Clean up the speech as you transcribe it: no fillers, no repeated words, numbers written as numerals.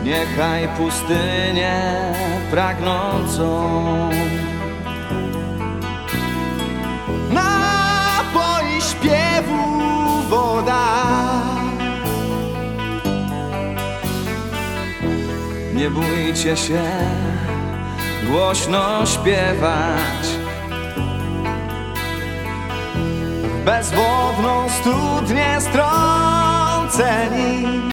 Niechaj pustynię pragnącą napoi śpiewu woda. Nie bójcie się głośno śpiewać w bezwodną studnię strąceni.